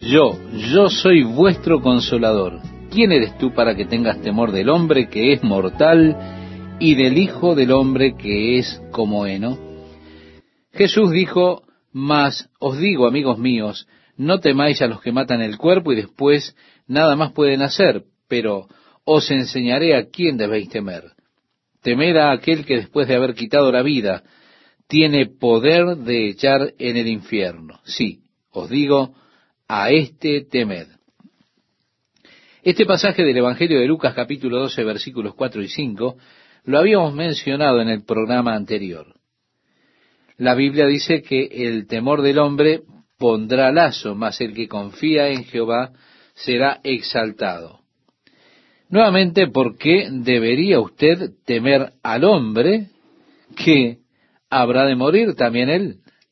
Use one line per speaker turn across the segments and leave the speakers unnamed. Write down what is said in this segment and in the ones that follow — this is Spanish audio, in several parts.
Yo soy vuestro consolador. ¿Quién eres tú para que tengas temor del hombre que es mortal y del Hijo del hombre que es como heno? Jesús dijo: mas os digo, amigos míos, no temáis a los que matan el cuerpo y después nada más pueden hacer, pero os enseñaré a quién debéis temer. Temed a aquel que después de haber quitado la vida, tiene poder de echar en el infierno. Sí, os digo, a este temed. Este pasaje del Evangelio de Lucas capítulo 12 versículos 4 y 5 lo habíamos mencionado en el programa anterior. La Biblia dice que el temor del hombre pondrá lazo, mas el que confía en Jehová será exaltado. Nuevamente, ¿por qué debería usted temer al hombre que habrá de morir también él?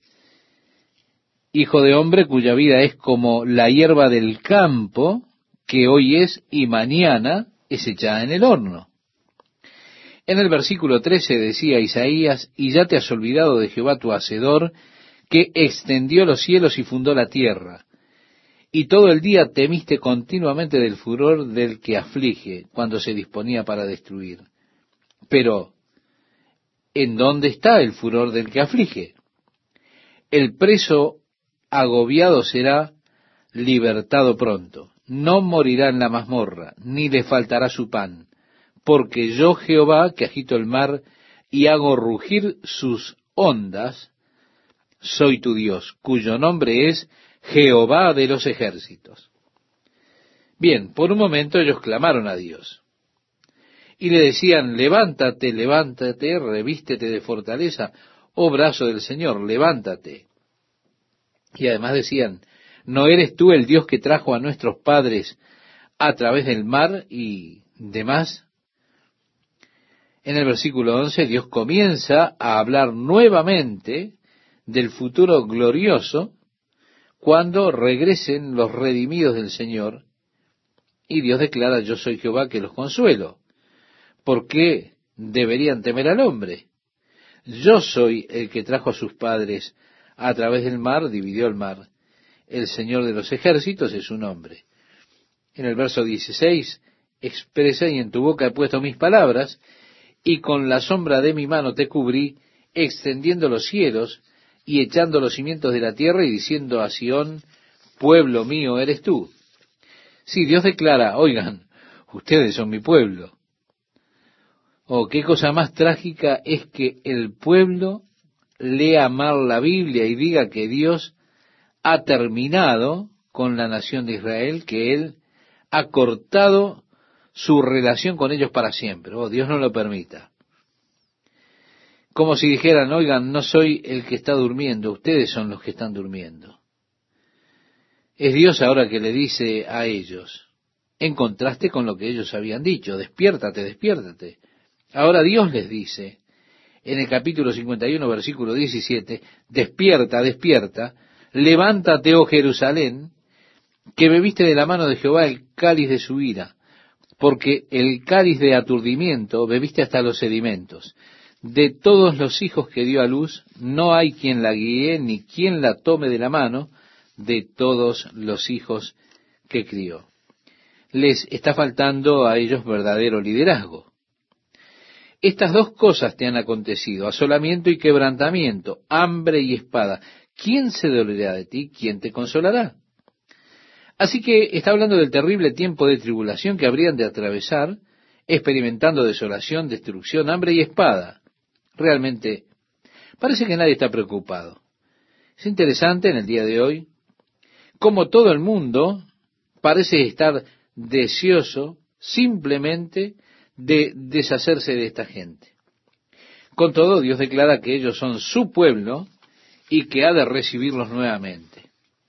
Hijo de hombre cuya vida es como la hierba del campo, que hoy es y mañana es echada en el horno. En el versículo 13 decía Isaías: y ya te has olvidado de Jehová tu Hacedor, que extendió los cielos y fundó la tierra. Y todo el día temiste continuamente del furor del que aflige, cuando se disponía para destruir. Pero, ¿en dónde está el furor del que aflige? El preso agobiado será libertado pronto. No morirá en la mazmorra, ni le faltará su pan. Porque yo, Jehová, que agito el mar y hago rugir sus ondas, soy tu Dios, cuyo nombre es Jehová de los ejércitos. Bien, por un momento ellos clamaron a Dios y le decían: levántate, levántate, revístete de fortaleza, oh brazo del Señor, levántate. Y además decían: ¿no eres tú el Dios que trajo a nuestros padres a través del mar y demás? En el versículo 11, Dios comienza a hablar nuevamente del futuro glorioso cuando regresen los redimidos del Señor, y Dios declara: yo soy Jehová que los consuelo. ¿Por qué deberían temer al hombre? Yo soy el que trajo a sus padres a través del mar, dividió el mar. El Señor de los ejércitos es su nombre. En el verso 16 expresa: y en tu boca he puesto mis palabras, y con la sombra de mi mano te cubrí, extendiendo los cielos y echando los cimientos de la tierra, y diciendo a Sión: pueblo mío eres tú. Sí, Dios declara: oigan, ustedes son mi pueblo. Oh, qué cosa más trágica es que el pueblo lea mal la Biblia y diga que Dios ha terminado con la nación de Israel, que Él ha cortado su relación con ellos para siempre. Oh, Dios no lo permita. Como si dijeran: oigan, no soy el que está durmiendo, ustedes son los que están durmiendo. Es Dios ahora que le dice a ellos, en contraste con lo que ellos habían dicho: despiértate, despiértate. Ahora Dios les dice, en el capítulo 51, versículo 17, despierta, despierta, levántate, oh Jerusalén, que bebiste de la mano de Jehová el cáliz de su ira, porque el cáliz de aturdimiento bebiste hasta los sedimentos. De todos los hijos que dio a luz, no hay quien la guíe, ni quien la tome de la mano, de todos los hijos que crió. Les está faltando a ellos verdadero liderazgo. Estas dos cosas te han acontecido: asolamiento y quebrantamiento, hambre y espada. ¿Quién se dolerá de ti? ¿Quién te consolará? Así que está hablando del terrible tiempo de tribulación que habrían de atravesar, experimentando desolación, destrucción, hambre y espada. Realmente, parece que nadie está preocupado. Es interesante en el día de hoy cómo todo el mundo parece estar deseoso simplemente de deshacerse de esta gente. Con todo, Dios declara que ellos son su pueblo y que ha de recibirlos nuevamente.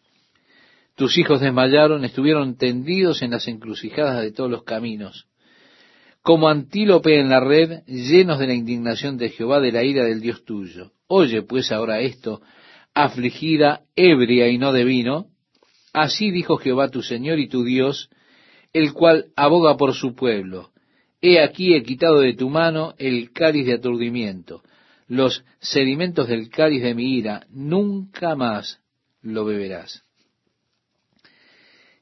Tus hijos desmayaron, estuvieron tendidos en las encrucijadas de todos los caminos, como antílope en la red, llenos de la indignación de Jehová, de la ira del Dios tuyo. Oye pues ahora esto, afligida, ebria y no de vino. Así dijo Jehová tu Señor y tu Dios, el cual aboga por su pueblo: he aquí he quitado de tu mano el cáliz de aturdimiento, los sedimentos del cáliz de mi ira, nunca más lo beberás.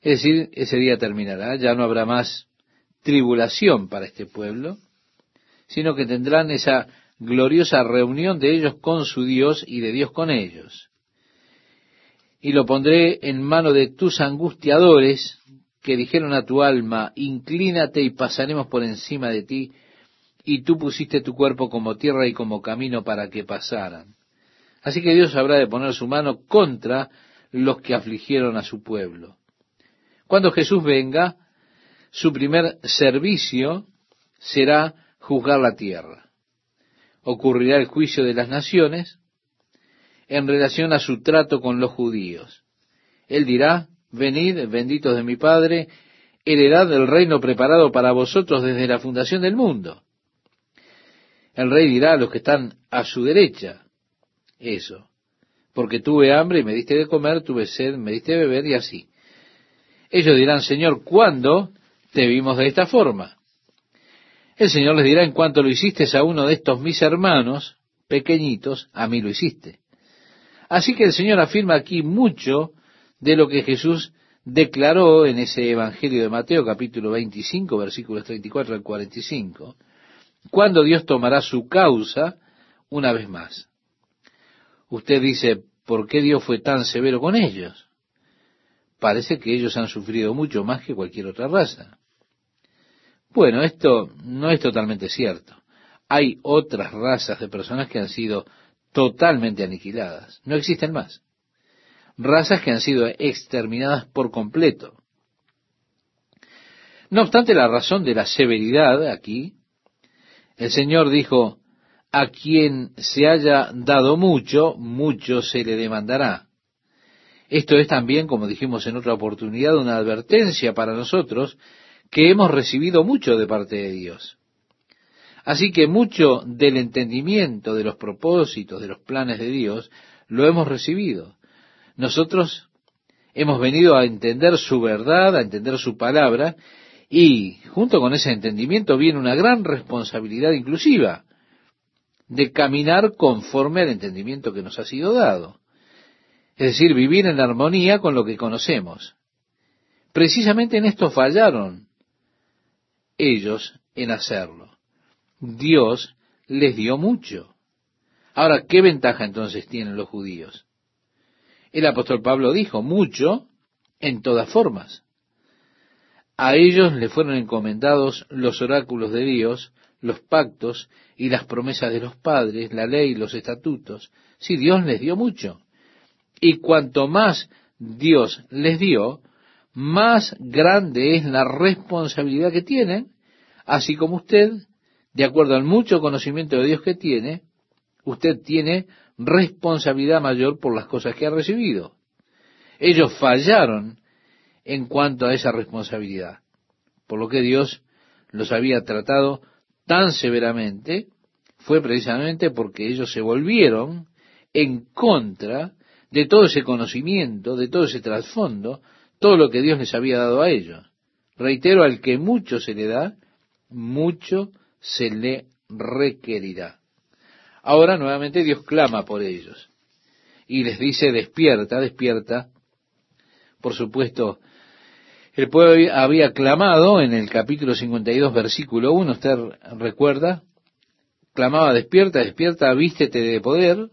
Es decir, ese día terminará, ya no habrá más tribulación para este pueblo, sino que tendrán esa gloriosa reunión de ellos con su Dios y de Dios con ellos. Y lo pondré en mano de tus angustiadores, que dijeron a tu alma, inclínate y pasaremos por encima de ti, y tú pusiste tu cuerpo como tierra y como camino para que pasaran. Así que Dios habrá de poner su mano contra los que afligieron a su pueblo. Cuando Jesús venga, su primer servicio será juzgar la tierra. Ocurrirá el juicio de las naciones en relación a su trato con los judíos. Él dirá, venid, benditos de mi Padre, heredad del reino preparado para vosotros desde la fundación del mundo. El rey dirá a los que están a su derecha, eso, porque tuve hambre y me diste de comer, tuve sed, me diste de beber, y así. Ellos dirán, Señor, ¿cuándo te vimos de esta forma? El Señor les dirá, en cuanto lo hiciste a uno de estos mis hermanos pequeñitos, a mí lo hiciste. Así que el Señor afirma aquí mucho de lo que Jesús declaró en ese Evangelio de Mateo, capítulo 25, versículos 34 al 45, cuando Dios tomará su causa una vez más. Usted dice, ¿por qué Dios fue tan severo con ellos? Parece que ellos han sufrido mucho más que cualquier otra raza. Bueno, esto no es totalmente cierto. Hay otras razas de personas que han sido totalmente aniquiladas. No existen más. Razas que han sido exterminadas por completo. No obstante, la razón de la severidad aquí, el Señor dijo, a quien se haya dado mucho, mucho se le demandará. Esto es también, como dijimos en otra oportunidad, una advertencia para nosotros que hemos recibido mucho de parte de Dios. Así que mucho del entendimiento de los propósitos, de los planes de Dios, lo hemos recibido. Nosotros hemos venido a entender su verdad, a entender su palabra, y junto con ese entendimiento viene una gran responsabilidad inclusiva de caminar conforme al entendimiento que nos ha sido dado. Es decir, vivir en armonía con lo que conocemos. Precisamente en esto fallaron ellos en hacerlo. Dios les dio mucho. Ahora, ¿qué ventaja entonces tienen los judíos? El apóstol Pablo dijo, mucho en todas formas. A ellos le fueron encomendados los oráculos de Dios, los pactos y las promesas de los padres, la ley, los estatutos. Sí, Dios les dio mucho. Y cuanto más Dios les dio, más grande es la responsabilidad que tienen, así como usted, de acuerdo al mucho conocimiento de Dios que tiene, usted tiene responsabilidad mayor por las cosas que ha recibido. Ellos fallaron en cuanto a esa responsabilidad, por lo que Dios los había tratado tan severamente, fue precisamente porque ellos se volvieron en contra de todo ese conocimiento, de todo ese trasfondo, todo lo que Dios les había dado a ellos. Reitero, al que mucho se le da, mucho se le requerirá. Ahora nuevamente Dios clama por ellos y les dice, despierta, despierta. Por supuesto, el pueblo había clamado en el capítulo 52, versículo 1, usted recuerda, clamaba, despierta, despierta, vístete de poder.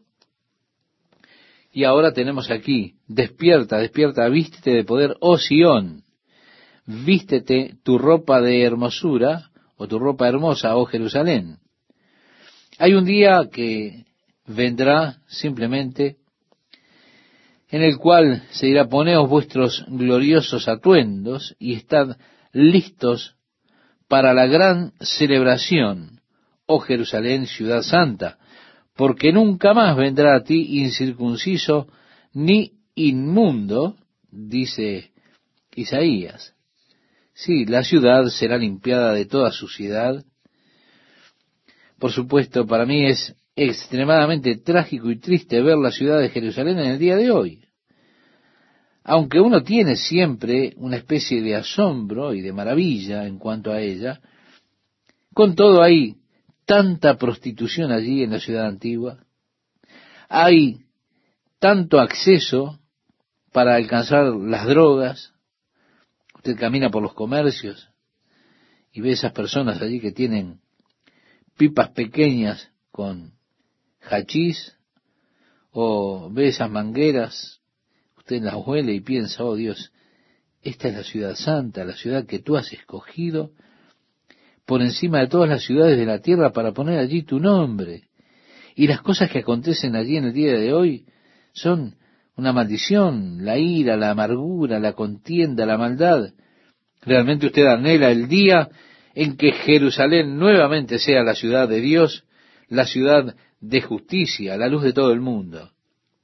Y ahora tenemos aquí, despierta, despierta, vístete de poder, oh Sión, vístete tu ropa de hermosura, o tu ropa hermosa, oh Jerusalén. Hay un día que vendrá simplemente en el cual se dirá, poneos vuestros gloriosos atuendos y estad listos para la gran celebración, oh Jerusalén, ciudad santa, porque nunca más vendrá a ti incircunciso ni inmundo, dice Isaías. Sí, la ciudad será limpiada de toda suciedad. Por supuesto, para mí es extremadamente trágico y triste ver la ciudad de Jerusalén en el día de hoy. Aunque uno tiene siempre una especie de asombro y de maravilla en cuanto a ella, con todo hay tanta prostitución allí en la ciudad antigua, hay tanto acceso para alcanzar las drogas, Usted camina por los comercios y ve esas personas allí que tienen pipas pequeñas con hachís, o ve esas mangueras, usted las huele y piensa, oh Dios, esta es la ciudad santa, la ciudad que tú has escogido por encima de todas las ciudades de la tierra para poner allí tu nombre. Y las cosas que acontecen allí en el día de hoy son una maldición, la ira, la amargura, la contienda, la maldad. Realmente usted anhela el día en que Jerusalén nuevamente sea la ciudad de Dios, la ciudad de justicia, la luz de todo el mundo.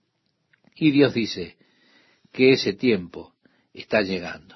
Y Dios dice que ese tiempo está llegando.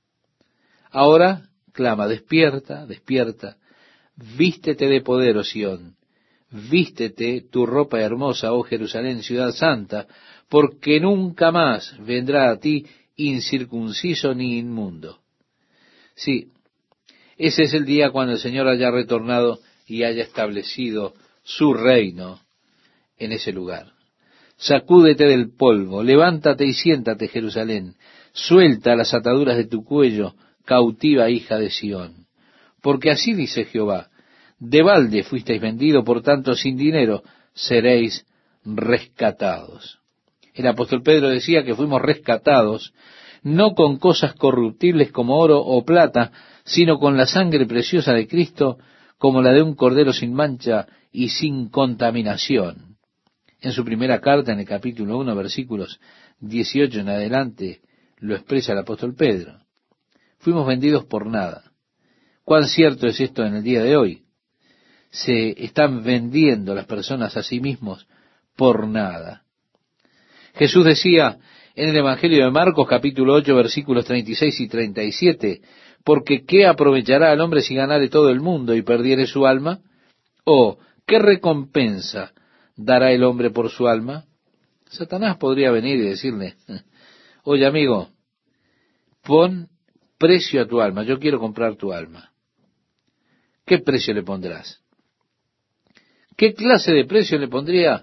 Ahora clama, despierta, despierta, vístete de poder, oh Sión, vístete tu ropa hermosa, oh Jerusalén, ciudad santa, porque nunca más vendrá a ti incircunciso ni inmundo. Sí, ese es el día cuando el Señor haya retornado y haya establecido su reino en ese lugar. Sacúdete del polvo, levántate y siéntate, Jerusalén, suelta las ataduras de tu cuello, cautiva hija de Sión. Porque así dice Jehová, de balde fuisteis vendido, por tanto sin dinero seréis rescatados. El apóstol Pedro decía que fuimos rescatados no con cosas corruptibles como oro o plata, sino con la sangre preciosa de Cristo, como la de un cordero sin mancha y sin contaminación. En su primera carta, en el capítulo 1, versículos 18 en adelante, lo expresa el apóstol Pedro. Fuimos vendidos por nada. ¿Cuán cierto es esto en el día de hoy? Se están vendiendo las personas a sí mismos por nada. Jesús decía en el Evangelio de Marcos, capítulo 8, versículos 36 y 37, porque ¿qué aprovechará al hombre si ganare todo el mundo y perdiere su alma? ¿O qué recompensa dará el hombre por su alma? Satanás podría venir y decirle, oye amigo, pon precio a tu alma, yo quiero comprar tu alma. ¿Qué precio le pondrás? ¿Qué clase de precio le pondría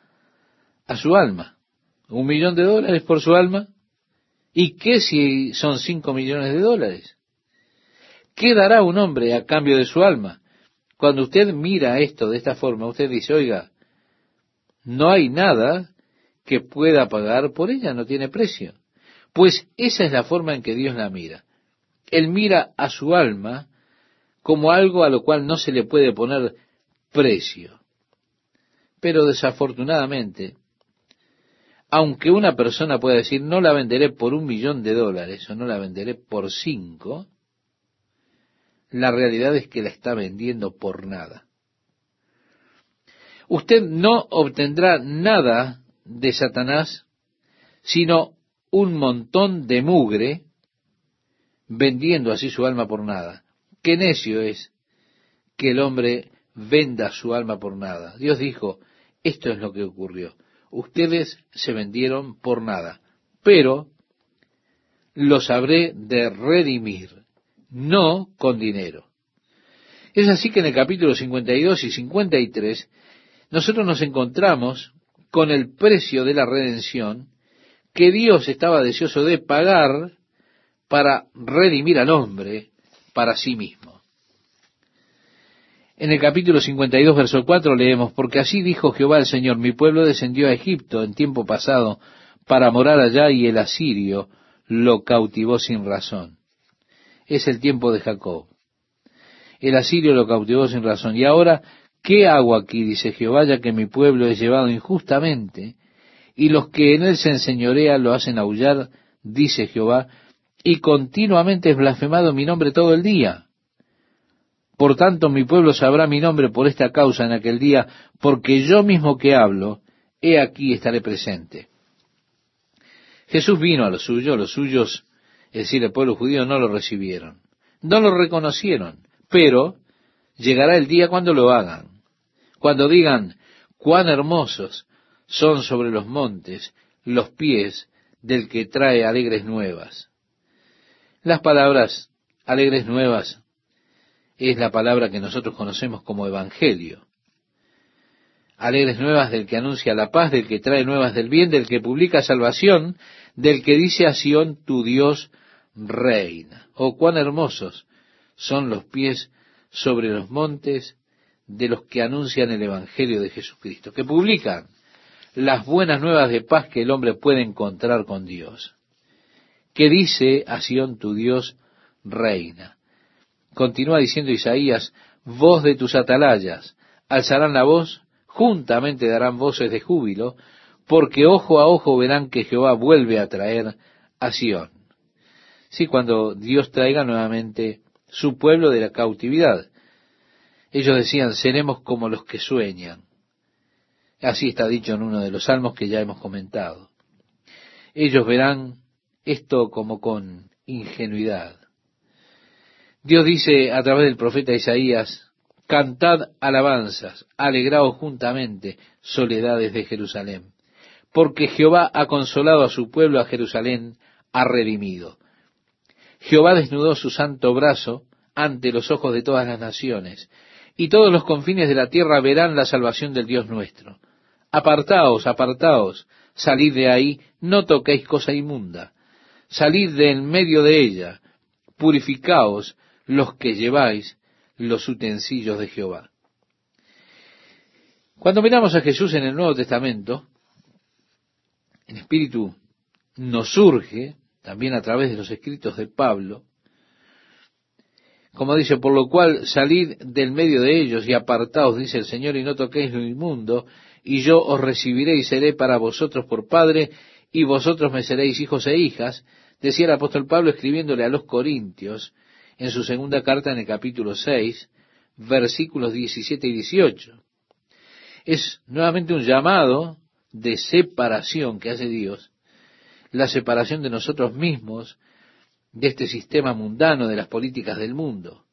a su alma? ¿$1 millón por su alma? ¿Y qué si son 5 millones de dólares? ¿Qué dará un hombre a cambio de su alma? Cuando usted mira esto de esta forma, usted dice, oiga, no hay nada que pueda pagar por ella, no tiene precio. Pues esa es la forma en que Dios la mira. Él mira a su alma como algo a lo cual no se le puede poner precio. Pero desafortunadamente, aunque una persona pueda decir, no la venderé por $1 millón o no la venderé por 5, la realidad es que la está vendiendo por nada. Usted no obtendrá nada de Satanás, sino un montón de mugre, vendiendo así su alma por nada. Qué necio es que el hombre venda su alma por nada. Dios dijo, esto es lo que ocurrió. Ustedes se vendieron por nada, pero los habré de redimir, no con dinero. Es así que en el capítulo 52 y 53, nosotros nos encontramos con el precio de la redención que Dios estaba deseoso de pagar para redimir al hombre para sí mismo. En el capítulo 52, verso 4 leemos, porque así dijo Jehová el Señor, mi pueblo descendió a Egipto en tiempo pasado para morar allá y el asirio lo cautivó sin razón. Es el tiempo de Jacob. El asirio lo cautivó sin razón. Y ahora, ¿qué hago aquí? Dice Jehová, ya que mi pueblo es llevado injustamente y los que en él se enseñorean lo hacen aullar, dice Jehová, y continuamente es blasfemado mi nombre todo el día. Por tanto, mi pueblo sabrá mi nombre por esta causa en aquel día, porque yo mismo que hablo, he aquí estaré presente. Jesús vino a los suyos, es decir, el pueblo judío, no lo recibieron, no lo reconocieron, pero llegará el día cuando lo hagan, cuando digan, cuán hermosos son sobre los montes los pies del que trae alegres nuevas. Las palabras alegres nuevas es la palabra que nosotros conocemos como evangelio. Alegres nuevas del que anuncia la paz, del que trae nuevas del bien, del que publica salvación, del que dice a Sión, tu Dios reina. Oh, cuán hermosos son los pies sobre los montes de los que anuncian el Evangelio de Jesucristo, que publican las buenas nuevas de paz que el hombre puede encontrar con Dios. Que dice a Sión, tu Dios reina. Continúa diciendo Isaías, voz de tus atalayas, alzarán la voz, juntamente darán voces de júbilo, porque ojo a ojo verán que Jehová vuelve a traer a Sión. Sí, cuando Dios traiga nuevamente su pueblo de la cautividad. Ellos decían, seremos como los que sueñan. Así está dicho en uno de los salmos que ya hemos comentado. Ellos verán esto como con ingenuidad. Dios dice a través del profeta Isaías, cantad alabanzas, alegraos juntamente, soledades de Jerusalén, porque Jehová ha consolado a su pueblo, a Jerusalén ha redimido. Jehová desnudó su santo brazo ante los ojos de todas las naciones, y todos los confines de la tierra verán la salvación del Dios nuestro. Apartaos, apartaos, salid de ahí, no toquéis cosa inmunda, salid de en medio de ella, purificaos los que lleváis los utensilios de Jehová. Cuando miramos a Jesús en el Nuevo Testamento, el Espíritu nos surge, también a través de los escritos de Pablo, como dice, por lo cual salid del medio de ellos y apartaos, dice el Señor, y no toquéis lo inmundo, y yo os recibiré y seré para vosotros por Padre, y vosotros me seréis hijos e hijas, decía el apóstol Pablo escribiéndole a los Corintios, en su segunda carta en el capítulo 6, versículos 17 y 18. Es nuevamente un llamado de separación que hace Dios, la separación de nosotros mismos, de este sistema mundano, de las políticas del mundo.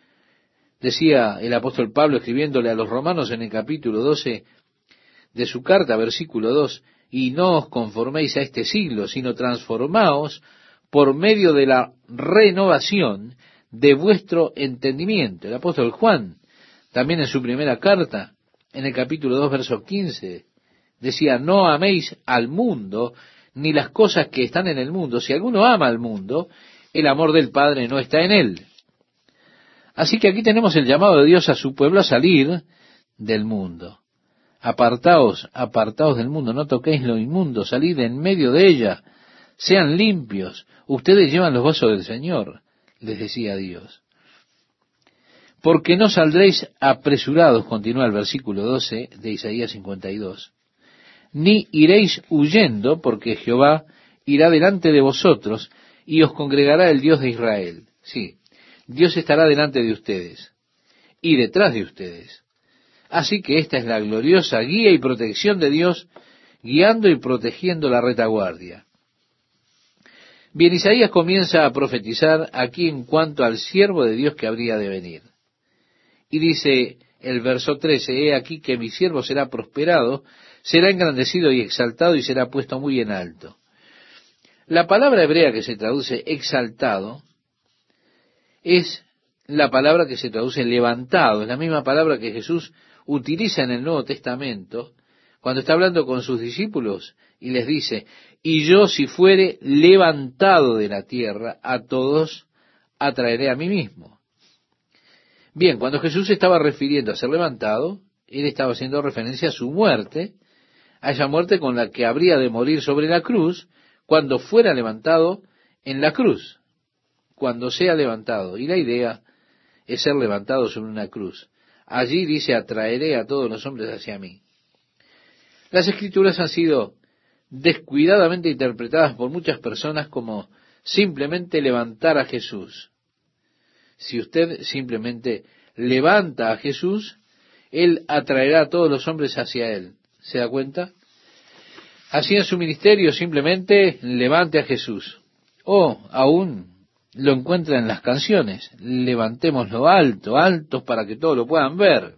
Decía el apóstol Pablo escribiéndole a los romanos en el capítulo 12 de su carta, versículo 2, y no os conforméis a este siglo, sino transformaos por medio de la renovación de vuestro entendimiento. El apóstol Juan, también en su primera carta, en el capítulo 2, verso 15, decía, no améis al mundo, ni las cosas que están en el mundo. Si alguno ama al mundo, el amor del Padre no está en él. Así que aquí tenemos el llamado de Dios a su pueblo a salir del mundo. Apartaos, apartaos del mundo, no toquéis lo inmundo, salid en medio de ella, sean limpios, ustedes llevan los vasos del Señor, les decía Dios. Porque no saldréis apresurados, continúa el versículo 12 de Isaías 52, ni iréis huyendo, porque Jehová irá delante de vosotros, y os congregará el Dios de Israel. Sí, Dios estará delante de ustedes y detrás de ustedes. Así que esta es la gloriosa guía y protección de Dios, guiando y protegiendo la retaguardia. Bien, Isaías comienza a profetizar aquí en cuanto al siervo de Dios que habría de venir. Y dice el verso 13, he aquí que mi siervo será prosperado, será engrandecido y exaltado y será puesto muy en alto. La palabra hebrea que se traduce exaltado es la palabra que se traduce levantado, es la misma palabra que Jesús utiliza en el Nuevo Testamento cuando está hablando con sus discípulos y les dice, y yo si fuere levantado de la tierra, a todos atraeré a mí mismo. Bien, cuando Jesús estaba refiriendo a ser levantado, él estaba haciendo referencia a su muerte, a esa muerte con la que habría de morir sobre la cruz, cuando fuera levantado en la cruz, cuando sea levantado. Y la idea es ser levantado sobre una cruz. Allí dice, atraeré a todos los hombres hacia mí. Las Escrituras han sido descuidadamente interpretadas por muchas personas como simplemente levantar a Jesús. Si usted simplemente levanta a Jesús, Él atraerá a todos los hombres hacia Él. ¿Se da cuenta? Así en su ministerio simplemente levante a Jesús. O aún lo encuentra en las canciones. Levantémoslo alto, altos para que todos lo puedan ver.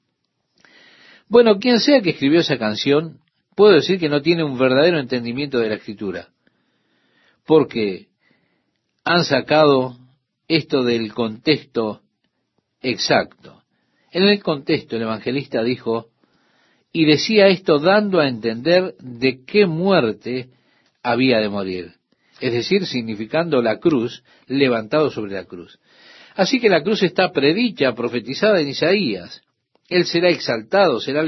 Bueno, quien sea que escribió esa canción, puedo decir que no tiene un verdadero entendimiento de la Escritura. Porque han sacado esto del contexto exacto. En el contexto el evangelista dijo, y decía esto dando a entender de qué muerte había de morir. es decir, significando la cruz, levantado sobre la cruz. Así que la cruz está predicha, profetizada en Isaías. Él será exaltado, será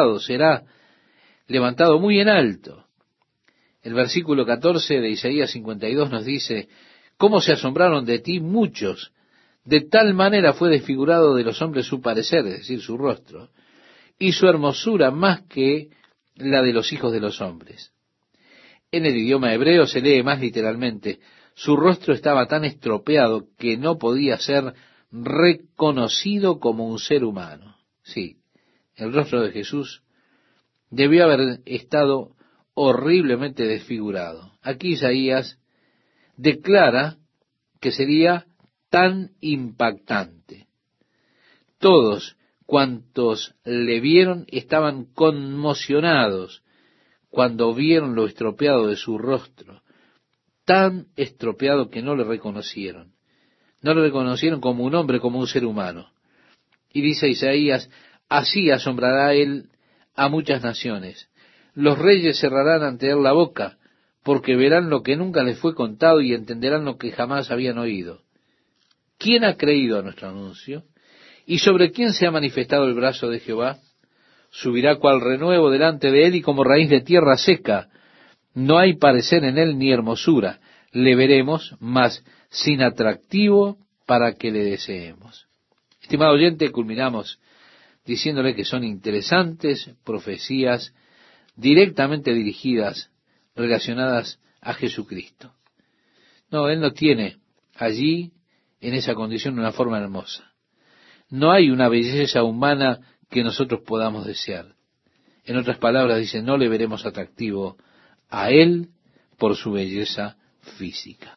levantado muy en alto. El versículo 14 de Isaías 52 nos dice, ¿cómo se asombraron de ti muchos? De tal manera fue desfigurado de los hombres su parecer, es decir, su rostro, y su hermosura más que la de los hijos de los hombres. En el idioma hebreo se lee más literalmente, su rostro estaba tan estropeado que no podía ser reconocido como un ser humano. Sí, el rostro de Jesús debió haber estado horriblemente desfigurado. Aquí Isaías declara que sería tan impactante. Todos cuantos le vieron estaban conmocionados cuando vieron lo estropeado de su rostro, tan estropeado que no le reconocieron. No le reconocieron como un hombre, como un ser humano. Y dice Isaías, así asombrará él a muchas naciones. Los reyes cerrarán ante él la boca, porque verán lo que nunca les fue contado y entenderán lo que jamás habían oído. ¿Quién ha creído a nuestro anuncio? ¿Y sobre quién se ha manifestado el brazo de Jehová? Subirá cual renuevo delante de él y como raíz de tierra seca. No hay parecer en él ni hermosura. Le veremos, mas sin atractivo para que le deseemos. Estimado oyente, culminamos diciéndole que son interesantes profecías directamente dirigidas, relacionadas a Jesucristo. No, él no tiene allí, en esa condición, una forma hermosa. No hay una belleza humana que nosotros podamos desear. En otras palabras, dice, no le veremos atractivo a él por su belleza física.